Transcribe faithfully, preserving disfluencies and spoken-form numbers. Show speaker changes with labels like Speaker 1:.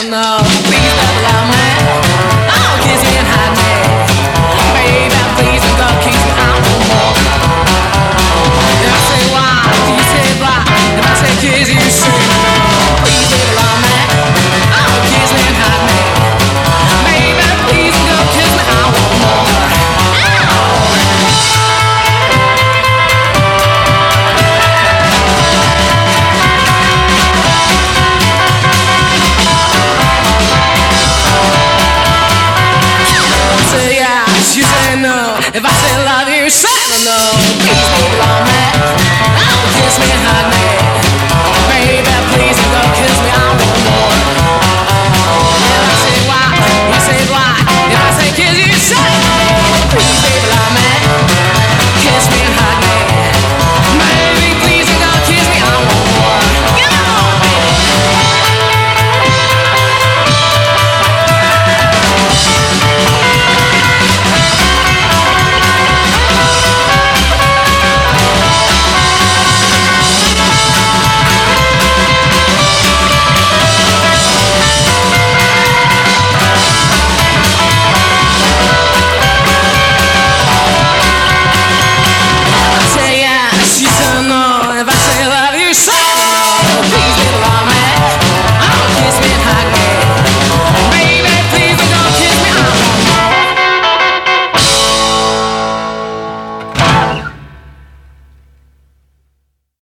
Speaker 1: no, please don't love me. Oh, kiss me and hide me. Baby, please don't kiss me out no more. If I say why, you say why. If I say kiss, you say no. Please don't love me. Oh, kiss me and hide me. Baby, please don't kiss me out no more. You say no. If I say love you, say no, no. Please don't love me. Oh, kiss me